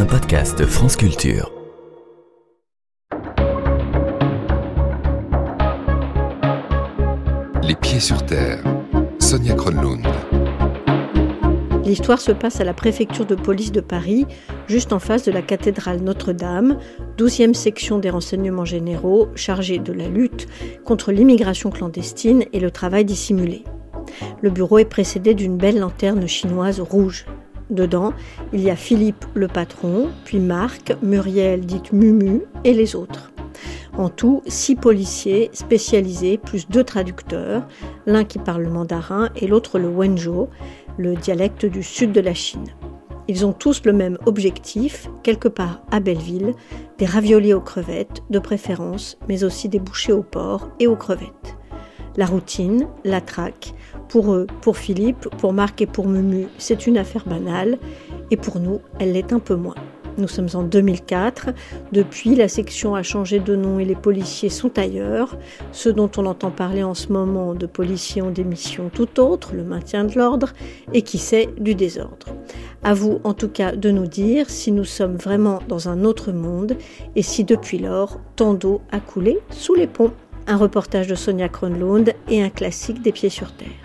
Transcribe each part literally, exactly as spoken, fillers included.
un podcast France Culture. Les pieds sur terre, Sonia Kronlund. L'histoire se passe à la préfecture de police de Paris, juste en face de la cathédrale Notre-Dame, douzième section des renseignements généraux, chargée de la lutte contre l'immigration clandestine et le travail dissimulé. Le bureau est précédé d'une belle lanterne chinoise rouge. Dedans, il y a Philippe, le patron, puis Marc, Muriel, dite Mumu, et les autres. En tout, six policiers spécialisés, plus deux traducteurs, l'un qui parle le mandarin et l'autre le wenzhou, le dialecte du sud de la Chine. Ils ont tous le même objectif, quelque part à Belleville, des raviolis aux crevettes, de préférence, mais aussi des bouchées au porc et aux crevettes. La routine, la traque, pour eux, pour Philippe, pour Marc et pour Mumu, c'est une affaire banale, et pour nous, elle l'est un peu moins. Nous sommes en deux mille quatre, depuis la section a changé de nom et les policiers sont ailleurs, ceux dont on entend parler en ce moment de policiers ont des missions tout autres, le maintien de l'ordre et qui sait du désordre. À vous en tout cas de nous dire si nous sommes vraiment dans un autre monde et si depuis lors tant d'eau a coulé sous les ponts. Un reportage de Sonia Kronlund et un classique des pieds sur terre.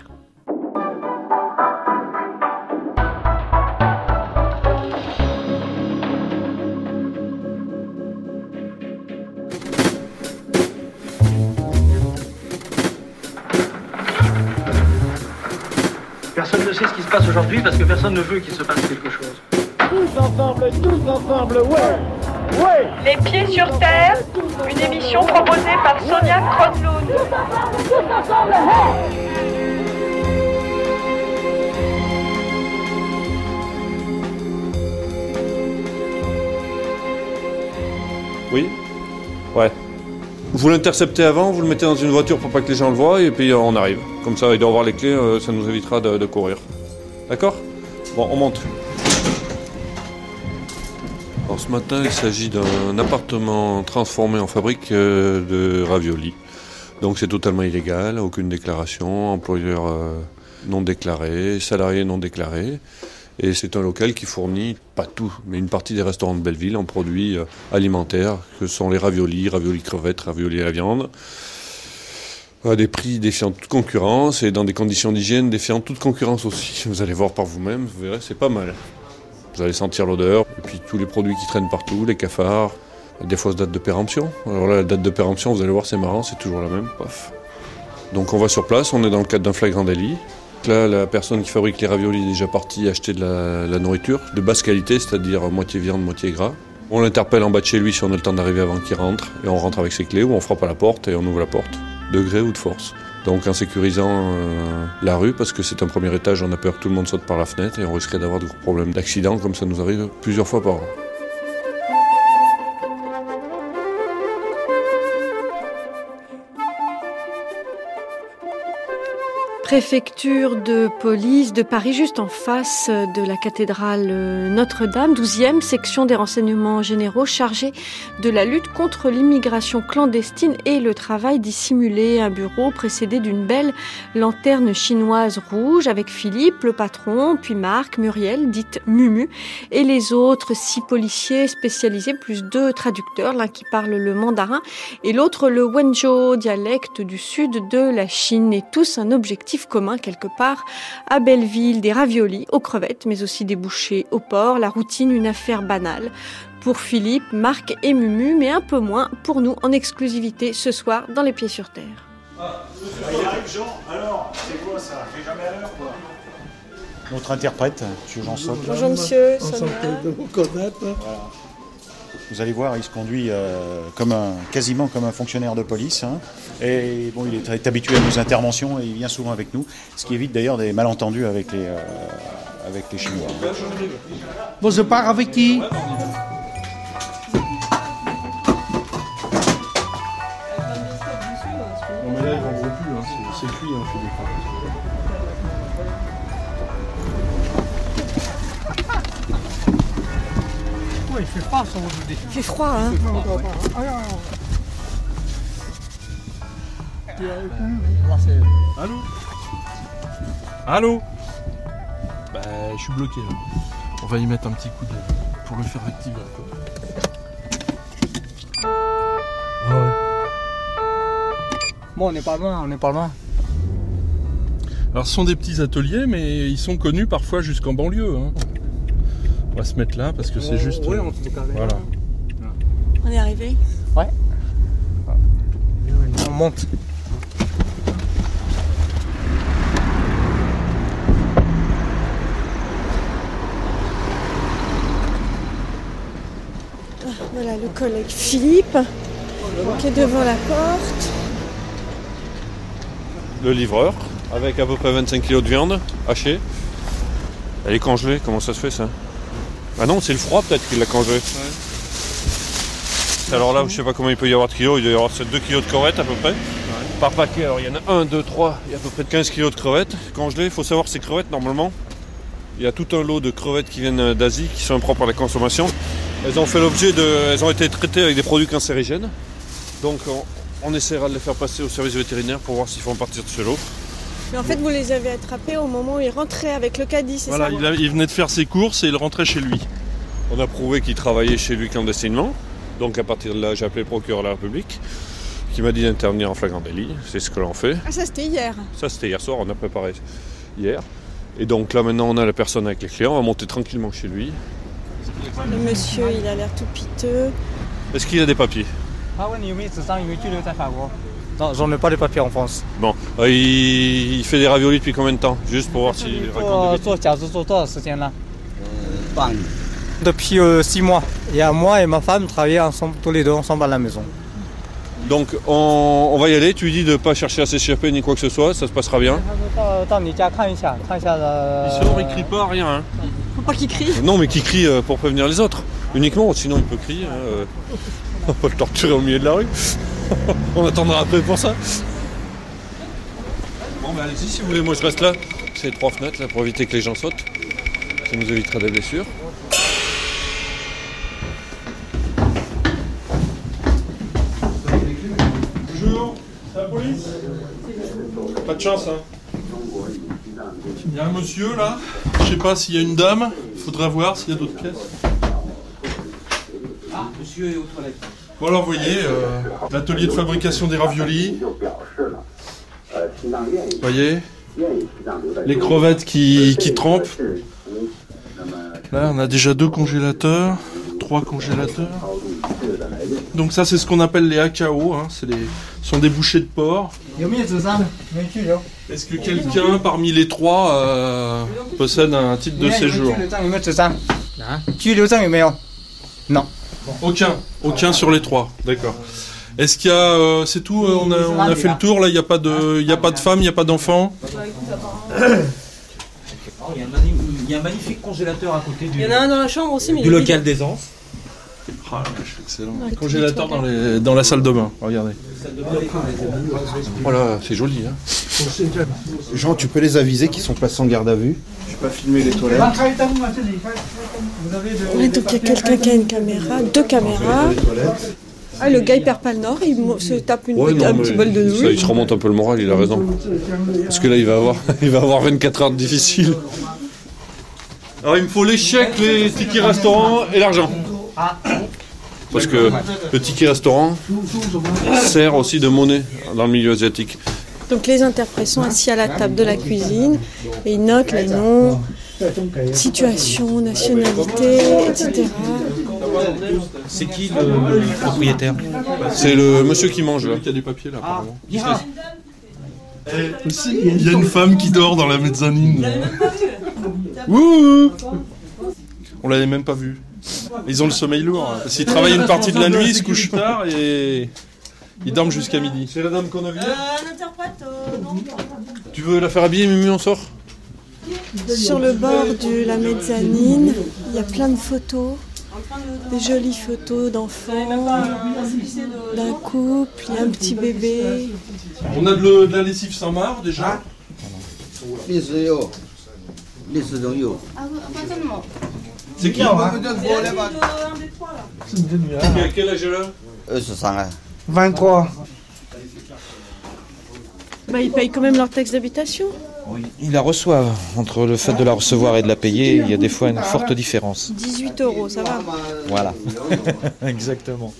Personne ne sait ce qui se passe aujourd'hui parce que personne ne veut qu'il se passe quelque chose. Tous ensemble, tous ensemble, ouais, ouais. Les pieds sur terre, une émission proposée par Sonia Kronlund. Tous ensemble, tous ensemble, hey. Oui ? Ouais. Vous l'interceptez avant, vous le mettez dans une voiture pour pas que les gens le voient et puis on arrive. Comme ça, il doit avoir les clés, ça nous évitera de, de courir. D'accord ? Bon, on monte. Alors, ce matin, il s'agit d'un appartement transformé en fabrique de raviolis. Donc c'est totalement illégal, aucune déclaration, employeur non déclaré, salarié non déclaré. Et c'est un local qui fournit, pas tout, mais une partie des restaurants de Belleville en produits alimentaires, que sont les raviolis, raviolis crevettes, raviolis à la viande, à des prix défiant toute concurrence et dans des conditions d'hygiène défiant toute concurrence aussi. Vous allez voir par vous-même, vous verrez, c'est pas mal. Vous allez sentir l'odeur, et puis tous les produits qui traînent partout, les cafards, des fausses dates de péremption. Alors là, la date de péremption, vous allez voir, c'est marrant, c'est toujours la même, paf. Donc on va sur place, on est dans le cadre d'un flagrant délit. Là, la personne qui fabrique les raviolis est déjà partie acheter de la, la nourriture de basse qualité, c'est-à-dire moitié viande, moitié gras. On l'interpelle en bas de chez lui si on a le temps d'arriver avant qu'il rentre, et on rentre avec ses clés ou on frappe à la porte et on ouvre la porte, de gré ou de force. Donc en sécurisant euh, la rue, parce que c'est un premier étage, on a peur que tout le monde saute par la fenêtre et on risquerait d'avoir de gros problèmes d'accident, comme ça nous arrive plusieurs fois par an. Préfecture de police de Paris, juste en face de la cathédrale Notre-Dame, douzième section des renseignements généraux chargée de la lutte contre l'immigration clandestine et le travail dissimulé. Un bureau précédé d'une belle lanterne chinoise rouge avec Philippe, le patron, puis Marc, Muriel, dite Mumu, et les autres six policiers spécialisés, plus deux traducteurs, l'un qui parle le mandarin et l'autre le wenzhou, dialecte du sud de la Chine, et tous un objectif commun quelque part à Belleville, des raviolis aux crevettes, mais aussi des bouchées au porc, la routine, une affaire banale pour Philippe, Marc et Mumu, mais un peu moins pour nous en exclusivité ce soir dans Les Pieds sur Terre. Ah, il arrive Jean, alors, c'est quoi ça? J'ai jamais à l'heure quoi. Notre interprète, M. Jean Soc. Bonjour monsieur, Sonia. De vous connaître. Voilà. Vous allez voir, il se conduit euh, comme un, quasiment comme un fonctionnaire de police. Hein. Et bon, il est, est habitué à nos interventions et il vient souvent avec nous, ce qui évite d'ailleurs des malentendus avec les, euh, avec les Chinois. Bon, je pars avec qui? Bon, mais là, ils vendront plus, hein. c'est, c'est cuit, hein, Philippe. Ouais, il fait froid, ça, aujourd'hui. Il fait froid, hein. Allô? Allô? Bah, je suis bloqué là. On va y mettre un petit coup de pour le faire activer un peu. Ah ouais. Bon, on n'est pas loin, on n'est pas loin. Alors ce sont des petits ateliers, mais ils sont connus parfois jusqu'en banlieue. Hein. On va se mettre là parce que c'est juste... Oui, on s'est carré. Voilà. On est arrivé. Ouais. On monte. Voilà le collègue Philippe qui est devant la porte. Le livreur, avec à peu près vingt-cinq kilos de viande hachée. Elle est congelée, comment ça se fait ça? Ah non, c'est le froid peut-être qui l'a congelée. Ouais. Alors là, je sais pas comment il peut y avoir de kilos, il doit y avoir deux kilos de crevettes à peu près. Ouais. Par paquet, alors il y en a un, deux, trois, il y a à peu près quinze kilos de crevettes congelées. Il faut savoir que ces crevettes, normalement, il y a tout un lot de crevettes qui viennent d'Asie, qui sont impropres à la consommation. Elles ont fait l'objet de... Elles ont été traitées avec des produits cancérigènes. Donc on, on essaiera de les faire passer au service vétérinaire pour voir s'ils font partir de ce lot. Mais en fait, vous les avez attrapés au moment où ils rentraient avec le caddie, c'est voilà, ça? Voilà, il, il venait de faire ses courses et il rentrait chez lui. On a prouvé qu'il travaillait chez lui clandestinement. Donc à partir de là, j'ai appelé le procureur de la République qui m'a dit d'intervenir en flagrant délit. C'est ce que l'on fait. Ah, ça c'était hier? Ça c'était hier soir, on a préparé hier. Et donc là maintenant, on a la personne avec les clients, on va monter tranquillement chez lui. Le monsieur, il a l'air tout piteux. Est-ce qu'il a des papiers? Non, j'en ai pas de papiers en France. Bon, euh, il... il fait des raviolis depuis combien de temps? Juste pour voir s'il raconte des bêtises. Depuis euh, six mois. Il y a moi et ma femme travaillaient ensemble, tous les deux ensemble à la maison. Donc on, on va y aller, tu lui dis de ne pas chercher à s'échapper ni quoi que ce soit, ça se passera bien. Il sort, il crie pas, rien. Hein. Faut pas qu'il crie. Non, mais qu'il crie pour prévenir les autres. Uniquement, sinon il peut crier. Hein. On va le torturer au milieu de la rue. On attendra après pour ça. Bon, bah allez-y si vous voulez, moi je reste là. C'est les trois fenêtres là pour éviter que les gens sautent. Ça nous évitera des blessures. Bonjour, c'est la police? Pas de chance, hein. Il y a un monsieur là, je sais pas s'il y a une dame, il faudra voir s'il y a d'autres pièces. Ah, monsieur est aux toilettes. Bon alors vous voyez, euh, l'atelier de fabrication des raviolis. Vous voyez, les crevettes qui, qui trempent. Là on a déjà deux congélateurs, trois congélateurs. Donc ça c'est ce qu'on appelle les A K O, hein, c'est les, ce sont des bouchées de porc. Est-ce que quelqu'un parmi les trois euh, possède un titre de séjour? Non. Aucun, aucun sur les trois, d'accord. Est-ce qu'il y a, euh, c'est tout, euh, on, a, on a fait le tour là, il n'y a pas de, il n'y a pas de femmes, il n'y a pas d'enfants? Il y a un magnifique congélateur à côté du, il y en a un dans la chambre aussi, mais du local d'aisance. Ah, excellent. Ouais, congélateur dans, les, dans la salle de bain, regardez. Voilà, c'est joli. Hein. Jean, tu peux les aviser qu'ils sont placés en garde à vue? Je vais pas filmer les toilettes. Ouais, donc il y a quelqu'un qui a une caméra, deux caméras. Ah, le gars il perd pas le nord, il se tape une, ouais, non, un petit bol de nouilles. Ça, il se remonte un peu le moral, il a raison. Parce que là, il va avoir, il va avoir vingt-quatre heures difficiles. Alors, il me faut les chèques, les tickets restaurants et l'argent. Parce que le ticket restaurant sert aussi de monnaie dans le milieu asiatique. Donc les interprètes sont assis à la table de la cuisine et ils notent les noms, situation, nationalité, et cetera. C'est qui le, le propriétaire? C'est le monsieur qui mange là. Il y a du papier là apparemment. Ah. Il y a une femme qui dort dans la mezzanine. Ouh. On l'avait même pas vu. Ils ont le sommeil lourd. S'ils travaillent une partie de la nuit, ils se couchent tard et ils dorment jusqu'à midi. C'est la dame qu'on a vue. Euh, un interprète, euh, non. Tu veux la faire habiller, Mumu, on sort? Sur le bord de la mezzanine, il y a plein de photos. Des jolies photos d'enfants, d'un couple, il y a un petit bébé. On a de, le, de la lessive sans marre déjà. C'est qui? Quel âge là? vingt-trois. Bah, ils payent quand même leur taxe d'habitation. Ils la reçoivent. Entre le fait de la recevoir et de la payer, il y a des fois une forte différence. dix-huit euros, ça va? Voilà. Exactement.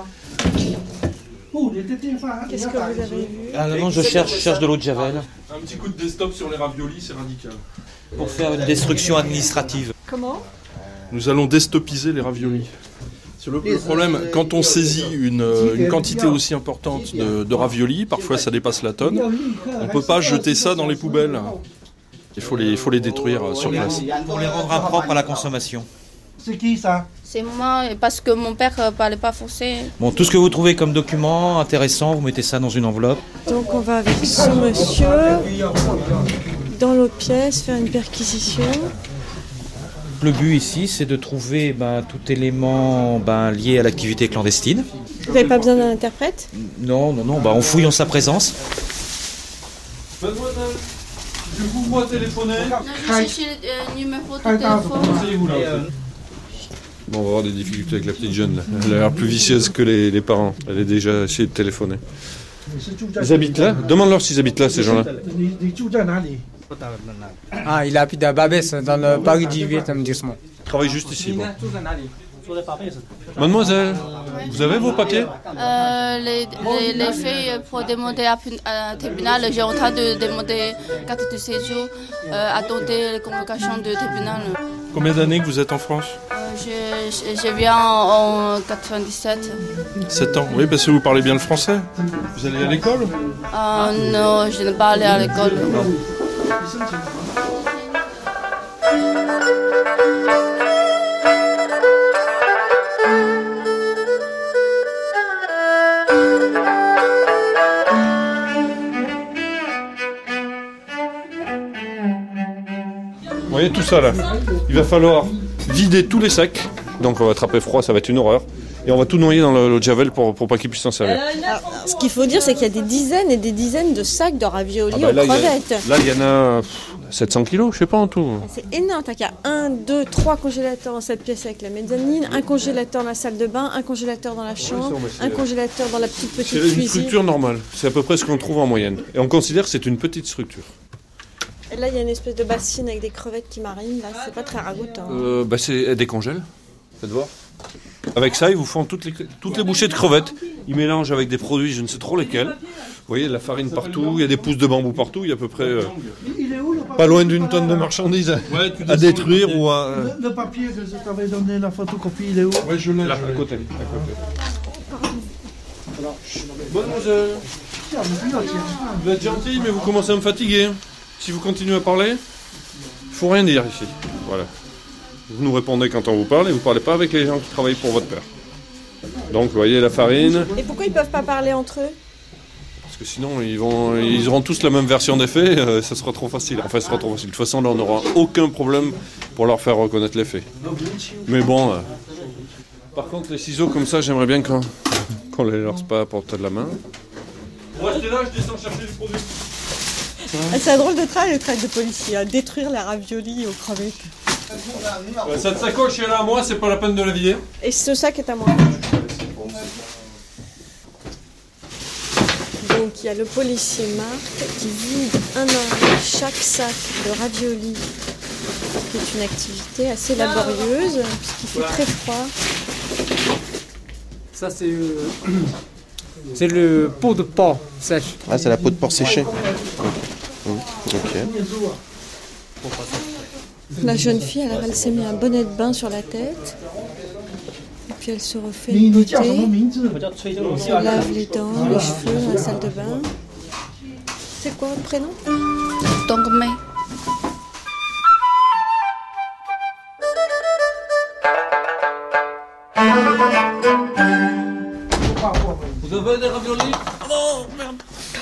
Qu'est-ce que vous avez vu? Ah non, je cherche, je cherche de l'eau de Javel. Un petit coup de desktop sur les raviolis, c'est radical. Pour faire une destruction administrative. Comment? Nous allons destopiser les raviolis. Sur le, le problème, quand on saisit une, une quantité aussi importante de, de raviolis, parfois ça dépasse la tonne, on ne peut pas jeter ça dans les poubelles. Il faut les, il faut les détruire sur place. Pour les rendre impropres à la consommation. C'est qui ça? C'est moi, parce que mon père ne parlait pas français. Bon, tout ce que vous trouvez comme document intéressant, vous mettez ça dans une enveloppe. Donc on va avec ce monsieur dans l'autre pièce faire une perquisition. Le but ici, c'est de trouver ben, tout élément ben, lié à l'activité clandestine. Vous n'avez pas besoin d'un interprète? Non, non, non, ben, on fouille en sa présence. Mademoiselle, je vous vois téléphoner. Non, je cherche le numéro de téléphone. Asseyez-vous là. Bon, on va avoir des difficultés avec la petite jeune là. Elle a l'air plus vicieuse que les, les parents. Elle est déjà essayé de téléphoner. Ils habitent là? Demande-leur s'ils habitent là, ces gens-là. Ah, il habite à Babès, dans le Paris dix-huit arrondissement. Il travaille juste ici. Bon. Mademoiselle, vous avez vos papiers? euh, les, les, les faits pour demander à un tribunal, j'ai en train de demander carte de séjour, euh, attendre les convocations de tribunal. Combien d'années que vous êtes en France? euh, je, je, je viens en, en quatre-vingt-dix-sept. sept ans, oui, parce que vous parlez bien le français. Vous allez à l'école? euh, Non, je n'ai pas allé à l'école. Non. Vous voyez tout ça là, il va falloir vider tous les sacs, donc on va attraper froid, ça va être une horreur, et on va tout noyer dans l'eau de Javel pour, pour pas qu'ils puissent s'en servir. Alors, ce qu'il faut dire, c'est qu'il y a des dizaines et des dizaines de sacs de raviolis Ah bah là, aux crevettes. Là, il y en a pff, sept cents kilos, je sais pas en tout. C'est énorme, il y a un, deux, trois congélateurs dans cette pièce avec la mezzanine, un congélateur dans la salle de bain, un congélateur dans la chambre, un congélateur dans la petite petite C'est cuisine. une structure normale, c'est à peu près ce qu'on trouve en moyenne. Et on considère que c'est une petite structure. Et là, il y a une espèce de bassine avec des crevettes qui marinent, là, c'est pas très ragoûtant. Euh, bah c'est elle décongèle, faites voir. Avec ça, ils vous font toutes les, toutes les bouchées de crevettes. Ils mélangent avec des produits, je ne sais trop lesquels. Vous voyez, de la farine partout, il y a des pousses de bambou partout, il y a à peu près euh, pas loin d'une tonne de marchandises Ouais, à détruire ou à... Le, le papier que je t'avais donné, la photocopie, il est où? Ouais, je l'ai, là, à côté. À côté. Mademoiselle, vous êtes gentille, mais vous commencez à me fatiguer. Si vous continuez à parler, il faut rien dire ici. Voilà. Vous nous répondez quand on vous parle et vous ne parlez pas avec les gens qui travaillent pour votre père. Donc, vous voyez la farine. Et pourquoi ils peuvent pas parler entre eux? Parce que sinon, ils, vont, ils auront tous la même version des faits, euh, ça sera trop facile. Enfin, ça sera trop facile. De toute façon, là, on n'aura aucun problème pour leur faire reconnaître les faits. Mais bon, euh, par contre, les ciseaux comme ça, j'aimerais bien qu'on qu'on les lance pas à portée de la main. Bon, restez là, je descends chercher du produit. Ah, c'est un drôle de travail, le travail de policier, à détruire les raviolis aux crevettes. Ouais, cette sacoche est là à moi, c'est pas la peine de la vider. Et ce sac est à moi. Donc il y a le policier Marc qui vide un à un chaque sac de raviolis, qui est une activité assez laborieuse puisqu'il fait très froid. Ça, c'est euh, c'est le pot de porc sèche. Ah, c'est la peau de porc séchée. Mmh. Ok. La jeune fille, alors, elle s'est mis un bonnet de bain sur la tête. Et puis elle se refait une beauté. Elle se lave les dents, les cheveux dans la salle de bain. C'est quoi votre prénom? Dongmei. Vous avez des raviolis? Oh merde.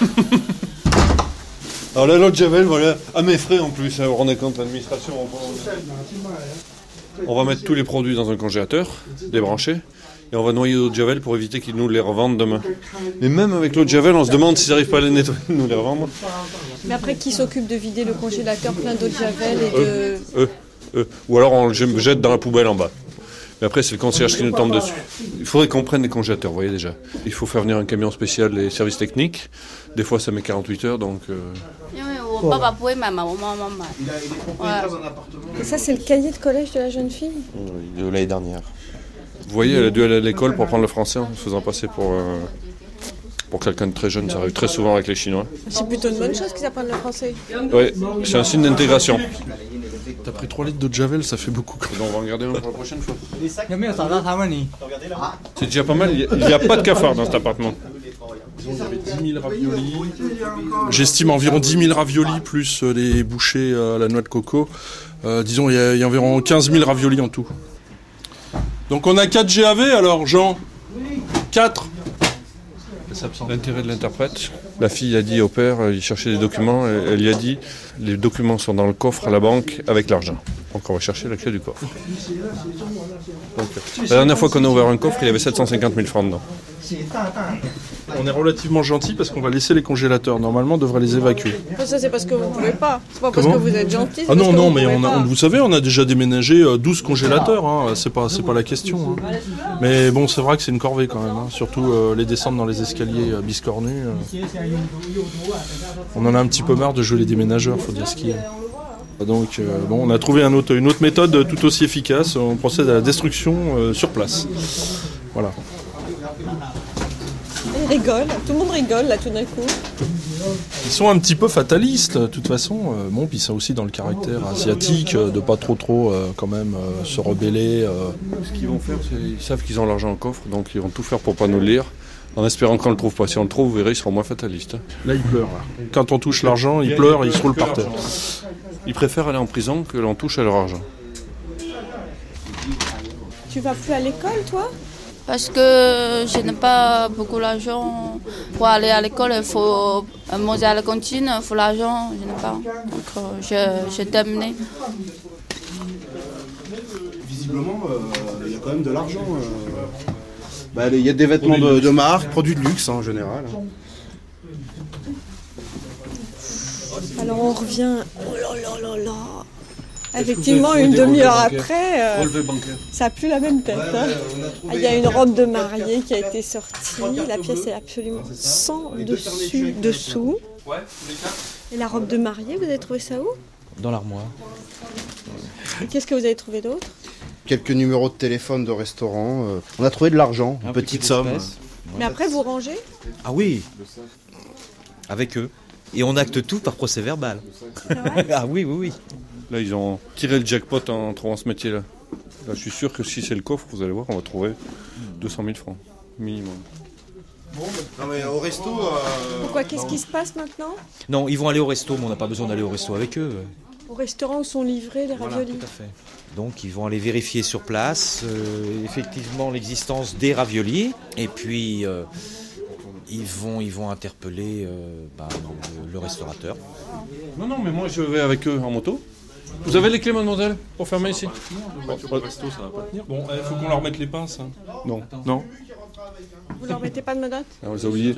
Alors là, l'eau de Javel, voilà, à mes frais en plus, hein, vous vous rendez compte, l'administration, on va... on va mettre tous les produits dans un congélateur, débranché, et on va noyer l'eau de Javel pour éviter qu'ils nous les revendent demain. Mais même avec l'eau de Javel, on se demande s'ils n'arrivent pas à les nettoyer, nous les revendre. Mais après, qui s'occupe de vider le congélateur plein d'eau de Javel et de... Eux, eux, eux. Ou alors on le jette dans la poubelle en bas. Mais après, c'est le concierge qui nous tombe dessus. Il faudrait qu'on prenne des congélateurs, vous voyez déjà. Il faut faire venir un camion spécial des services techniques. Des fois, ça met quarante-huit heures, donc... Euh... papa pouvait ma maman, maman. Il, a, il est propriétaire d'un appartement. Et ça, c'est le cahier de collège de la jeune fille? Oui, de l'année dernière. Vous voyez, elle a dû aller à l'école pour apprendre le français en se faisant passer pour, euh, pour quelqu'un de très jeune. Ça arrive très souvent avec les Chinois. C'est plutôt une bonne chose qu'ils apprennent le français. Oui, c'est un signe d'intégration. T'as pris trois litres d'eau de Javel, ça fait beaucoup. Donc on va en garder un pour la prochaine fois. Ah. C'est déjà pas mal, il n'y a, a pas de cafard dans cet appartement. Disons, il y avait dix mille raviolis. J'estime environ dix mille raviolis, plus euh, les bouchées euh, à la noix de coco. Euh, disons, il y, a, il y a environ quinze mille raviolis en tout. Donc on a quatre G A V alors, Jean? quatre. L'intérêt de l'interprète. La fille a dit au père, il cherchait des documents, elle lui a dit, les documents sont dans le coffre à la banque avec l'argent. Donc on va chercher la clé du coffre. Donc, la dernière fois qu'on a ouvert un coffre, il y avait sept cent cinquante mille francs dedans. On est relativement gentil parce qu'on va laisser les congélateurs. Normalement, on devrait les évacuer. Ça, c'est parce que vous pouvez pas. C'est pas parce Comment que vous êtes gentil. Ah non, non, mais on on a, on, vous savez, on a déjà déménagé douze congélateurs. Hein. C'est pas, c'est pas la question. Hein. Mais bon, c'est vrai que c'est une corvée quand même. Hein. Surtout euh, les descendre dans les escaliers euh, biscornus. Euh. On en a un petit peu marre de jouer les déménageurs, faut dire ce qu'il y a. Donc, euh, bon, on a trouvé un autre, une autre méthode tout aussi efficace. On procède à la destruction euh, sur place. Voilà. Ils rigolent, tout le monde rigole là tout d'un coup. Ils sont un petit peu fatalistes, de toute façon. Euh, bon, puis c'est aussi dans le caractère asiatique euh, de pas trop trop euh, quand même euh, se rebeller. Euh. Ce qu'ils vont faire, c'est ils savent qu'ils ont l'argent en coffre, donc ils vont tout faire pour pas nous le lire, en espérant qu'on le trouve pas. Si on le trouve, vous verrez, ils seront moins fatalistes. Là, ils pleurent. Là. Quand on touche l'argent, ils pleurent et ils se roulent par terre. Ils préfèrent aller en prison que l'on touche à leur argent. Tu vas plus à l'école, toi? Parce que je n'ai pas beaucoup d'argent pour aller à l'école. Il faut manger à la cantine, il faut l'argent, je n'ai pas. Donc je, j'ai terminé. Visiblement, euh, il y a quand même de l'argent. Euh... Bah, il y a des vêtements de, de marque, produits de luxe hein, en général. Alors on revient. Oh là là là là. Effectivement, une demi-heure après, euh, ça n'a plus la même tête. Hein. Il y a une robe de mariée qui a été sortie. La pièce est absolument sans dessus, dessous. Et la robe de mariée, vous avez trouvé ça où? Dans l'armoire. Et qu'est-ce que vous avez trouvé d'autre? Quelques numéros de téléphone de restaurant. Euh, on a trouvé de l'argent, une petite somme. Mais après, vous rangez? Ah oui, avec eux. Et on acte tout par procès verbal. Ah oui, oui, oui. Là, ils ont tiré le jackpot en trouvant ce métier-là. Là, je suis sûr que si c'est le coffre, vous allez voir, on va trouver deux cent mille francs, minimum. Non mais au resto... Euh... Pourquoi? Qu'est-ce qui se passe maintenant? Non, ils vont aller au resto, mais on n'a pas besoin d'aller au resto avec eux. Au restaurant où sont livrés les raviolis. Voilà, tout à fait. Donc ils vont aller vérifier sur place, euh, effectivement, l'existence des raviolis. Et puis... Euh, Ils vont, ils vont interpeller euh, bah, le, le restaurateur. Non, non, mais moi je vais avec eux en moto. Vous avez les clés, mademoiselle, pour fermer ici? Le resto, ça va pas tenir. Bon, il faut qu'on leur mette les pinces. Hein. Non. Non. Vous leur mettez pas de menottes? On les a oubliés.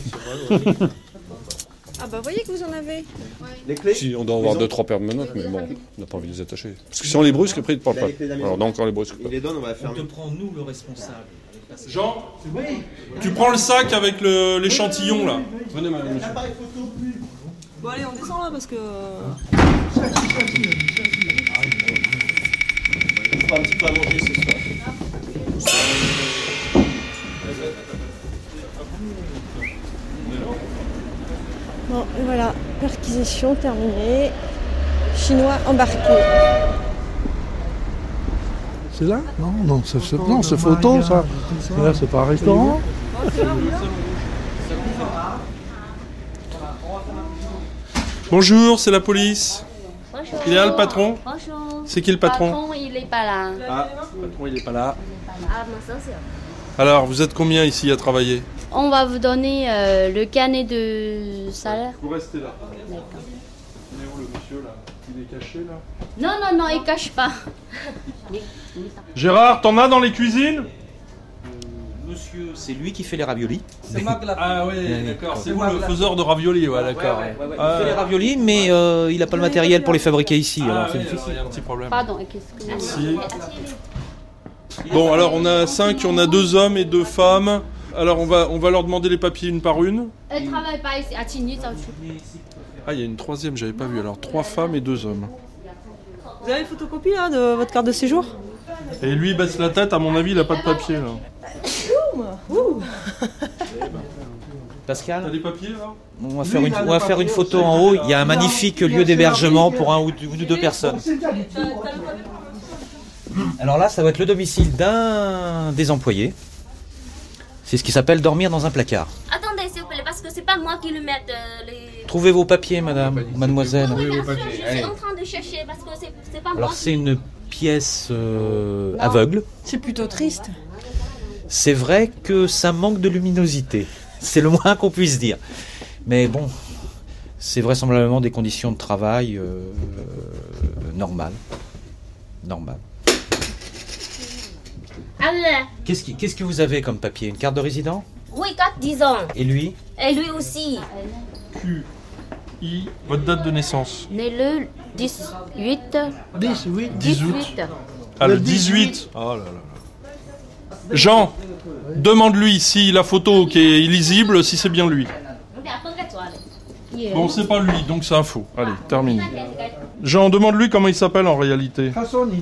Ah bah voyez que vous en avez. Les clés? Si, on doit avoir deux, trois paires de menottes, mais bon, on n'a pas envie de les attacher. Parce que si on les brusque, après ils ne parlent pas. Alors donc on les brusque pas. Il les donne, on va fermer. On te prend, nous, le responsable. Jean, tu prends le sac avec le, l'échantillon là. Venez, madame, monsieur. Bon allez, on descend là parce que... On fera un petit peu à manger ce soir. Bon, et voilà, perquisition terminée. Chinois embarqués. C'est là? Non, non, c'est, c'est, non, c'est photo, ça. Là, c'est pas un restaurant. Bonjour, c'est la police. Bonjour. Il est là le patron? Bonjour. C'est qui le patron? Le patron, il est pas là. Ah, le patron, il est pas là. Ah, mon sens, c'est... Alors, vous êtes combien ici à travailler? On va vous donner euh, le carnet de salaire. Vous restez là. D'accord. Il est où le monsieur là? Il est caché là? Non, non, non, il cache pas. Gérard, t'en as dans les cuisines? Monsieur, c'est lui qui fait les raviolis. Ah oui, d'accord. C'est vous le faiseur de raviolis, ouais, d'accord. Ouais, ouais, ouais, ouais. Il fait les raviolis, mais euh, il n'a pas le matériel pour les fabriquer ici. Ah, alors oui, c'est il y a un petit problème. Pardon, qu'est-ce que... Merci. Bon, alors on a cinq, on a deux hommes et deux femmes. Alors on va, on va leur demander les papiers une par une. Elle travaille pas ici, à Tigny, ça Ah, il y a une troisième, j'avais pas vu. Alors, trois femmes et deux hommes. Vous avez une photocopie là, de votre carte de séjour? Et lui, il baisse la tête, à mon avis, il a pas de papier, là. Ouh. Pascal, t'as des papiers, là? On va faire une, on va faire une photo en haut. Il y a un magnifique lieu d'hébergement pour un ou deux, ou deux personnes. Alors là, ça va être le domicile d'un des employés. C'est ce qui s'appelle dormir dans un placard. Attendez, s'il vous plaît, parce que c'est pas moi qui le mette euh, les... Trouvez vos papiers, madame, mademoiselle. Oui, bien sûr, je suis en train de chercher parce que c'est, c'est pas moi. Alors c'est une pièce euh, aveugle. C'est plutôt triste. C'est vrai que ça manque de luminosité. C'est le moins qu'on puisse dire. Mais bon, c'est vraisemblablement des conditions de travail euh, euh, normales. Normales. Alors, Qu'est-ce, qui, qu'est-ce que vous avez comme papier? Une carte de résident? oui, quatre, dix ans. Et lui? Et lui aussi. Q, I, votre date de naissance? Né le dix-huit. dix-huit. dix-huit. Ah, le dix-huit. Oh là là là. Jean, demande-lui si la photo qui est illisible, si c'est bien lui. Bon, c'est pas lui, donc c'est un faux. Allez, terminé. Jean, demande-lui comment il s'appelle en réalité.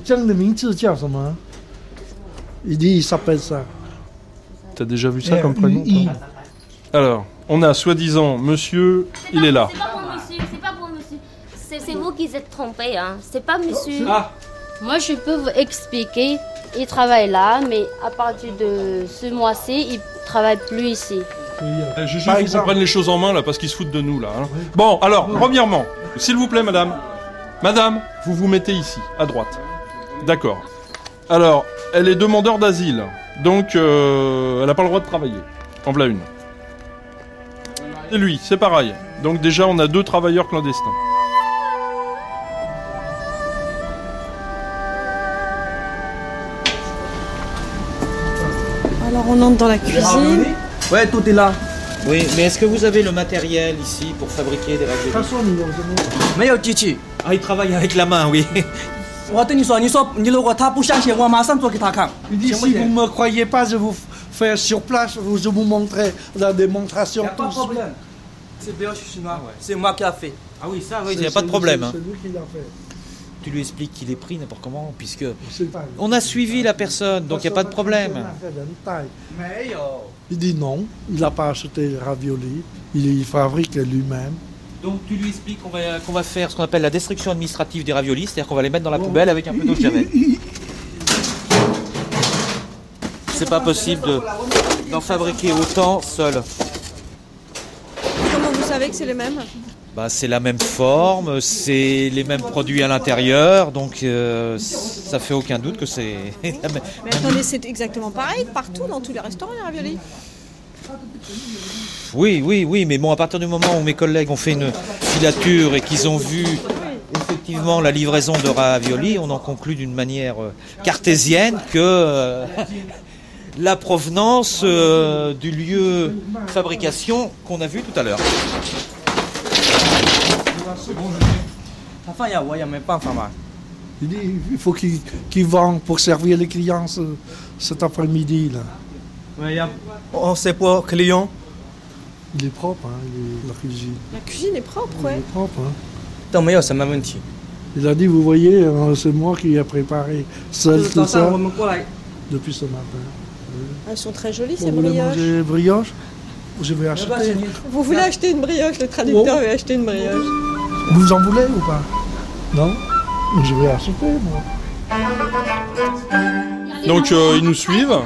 Il dit il s'appelle ça. T'as déjà vu ça comme prénom, toi? Alors, on a soi-disant monsieur, il est là. C'est pas pour monsieur, c'est pas pour monsieur. C'est, c'est vous qui êtes trompé, hein. C'est pas monsieur. Ah. Moi, je peux vous expliquer. Il travaille là, mais à partir de ce mois-ci, il travaille plus ici. Eh, Juju, il faut qu'on prenne les choses en main là, parce qu'ils se foutent de nous là. Hein. Bon, alors, premièrement, s'il vous plaît, madame. Madame, vous vous mettez ici, à droite. D'accord. Alors, elle est demandeur d'asile, donc euh, elle n'a pas le droit de travailler. En voilà une. Et lui, c'est pareil. Donc déjà, on a deux travailleurs clandestins. Alors on entre dans la cuisine. Ouais, tout est là. Oui, mais est-ce que vous avez le matériel ici pour fabriquer des raviolis? Ah, il travaille avec la main, oui. Il dit, si vous ne me croyez pas, je vous fais sur place, je vous montrerai la démonstration. Il n'y a pas de problème. C'est brioche chinois, ouais. C'est moi qui l'ai fait. Ah oui, ça, oui, il n'y a pas de problème. Hein. C'est lui qui l'a fait. Tu lui expliques qu'il est pris n'importe comment, puisque on a suivi la personne, donc il n'y a pas de problème. Il dit non, il n'a pas acheté les raviolis, il fabrique lui-même. Donc tu lui expliques qu'on va, qu'on va faire ce qu'on appelle la destruction administrative des raviolis, c'est-à-dire qu'on va les mettre dans la poubelle avec un peu d'eau de javel. C'est pas possible de, d'en fabriquer autant seul. Comment vous savez que c'est les mêmes? Bah, c'est la même forme, c'est les mêmes produits à l'intérieur, donc euh, ça fait aucun doute que c'est la même. Mais attendez, c'est exactement pareil partout dans tous les restaurants, les raviolis? Oui, oui, oui, mais bon, à partir du moment où mes collègues ont fait une filature et qu'ils ont vu effectivement la livraison de raviolis, on en conclut d'une manière cartésienne que euh, la provenance euh, du lieu de fabrication qu'on a vu tout à l'heure. Enfin, il n'y a même pas enfin. Il dit il faut qu'il, qu'il vende pour servir les clients ce, cet après-midi là. Ouais, y a... oh, c'est pour client. Il est propre, hein, il est, la cuisine. La cuisine est propre, ouais. Il est propre, hein. Tant meilleur, c'est ma menti. Il a dit, vous voyez, c'est moi qui ai préparé seul tout, tout ça depuis ce matin. Elles sont très jolies, bon, ces vous brioches. Vous voulez manger brioche? Je vais acheter. Vous voulez acheter une brioche? Le traducteur oh. veut acheter une brioche. Vous en voulez ou pas? Non? Je vais acheter, moi. Donc euh, ils nous suivent.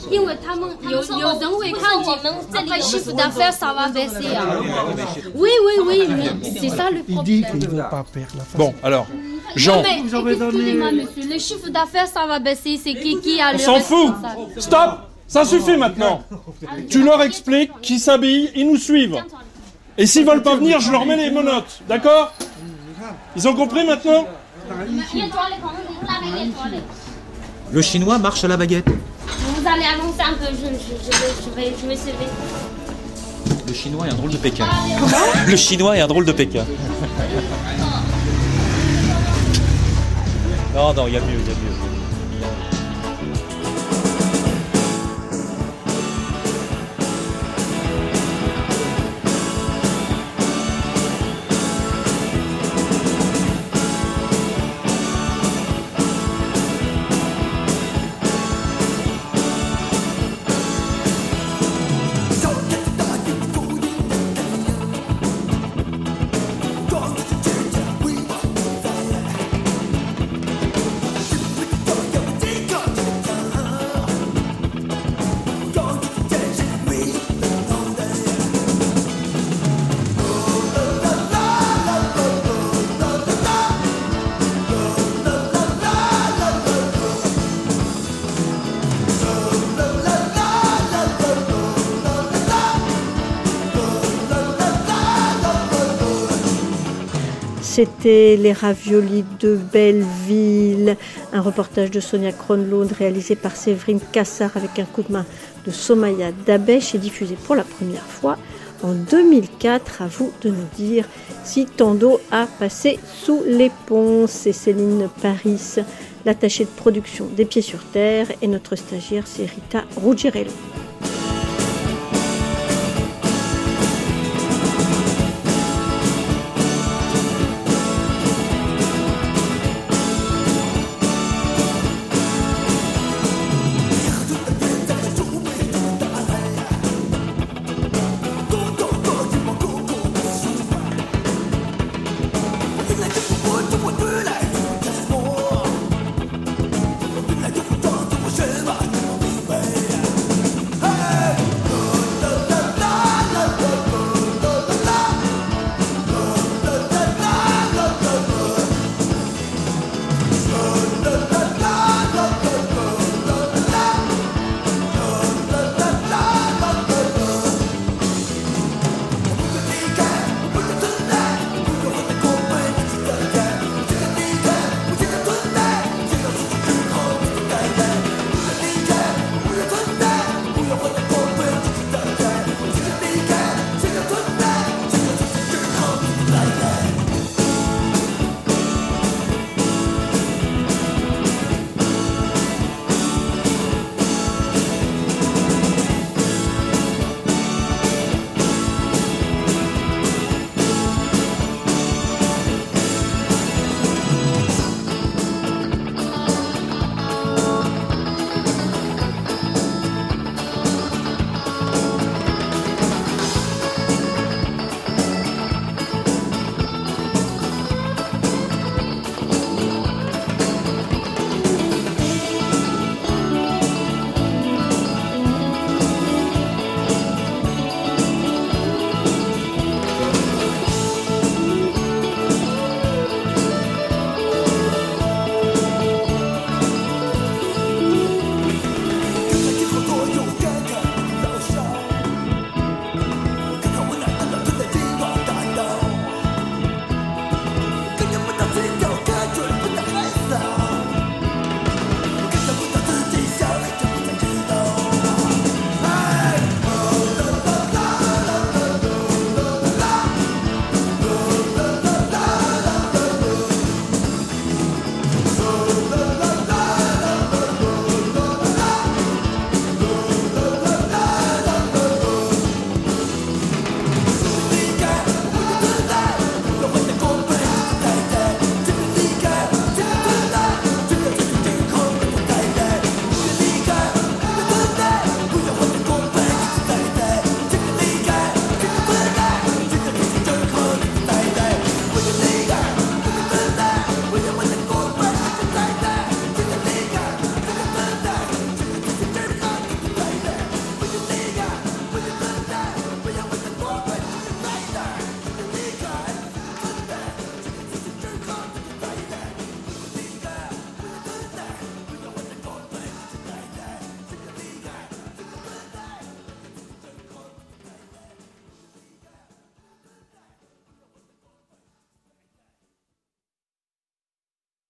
chiffre d'affaires, ça va baisser. Oui, oui, oui, mais c'est ça le problème. Il dit qu'il ne veut pas perdre la face. Bon, alors, Jean. Mais, excusez-moi, monsieur, le chiffre d'affaires, ça va baisser. C'est qui qui a le On s'en fout. Stop. Ça suffit maintenant. Tu leur expliques qu'ils s'habillent, ils nous suivent. Et s'ils veulent pas venir, je leur mets les menottes. D'accord? Ils ont compris maintenant? Le chinois marche à la baguette. Vous allez annoncer un peu, je, je, je, vais, je, vais, je vais sauver. Le chinois est un drôle de Pékin. Le chinois est un drôle de Pékin. Non, non, il y a mieux, il y a mieux. C'était les raviolis de Belleville, un reportage de Sonia Kronlund réalisé par Séverine Cassard avec un coup de main de Somaya Dabèche et diffusé pour la première fois en deux mille quatre. À vous de nous dire si tant d'eau a passé sous les ponts. C'est Céline Paris, l'attachée de production des Pieds sur Terre, et notre stagiaire c'est Rita Ruggiero.